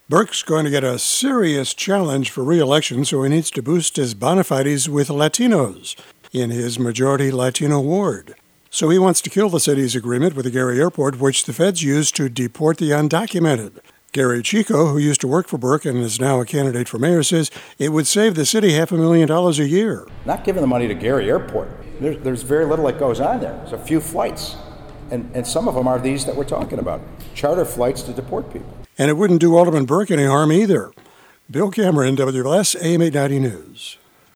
Burke's going to get a serious challenge for re-election, so he needs to boost his bona fides with Latinos in his majority Latino ward. So he wants to kill the city's agreement with the Gary Airport, which the feds used to deport the undocumented. Gary Chico, who used to work for Burke and is now a candidate for mayor, says it would save the city $500,000 a year. Not giving the money to Gary Airport. There's very little that goes on there. There's a few flights. And some of them are these that we're talking about, charter flights to deport people. And it wouldn't do Alderman Burke any harm either. Bill Cameron, WLS AM 890 News.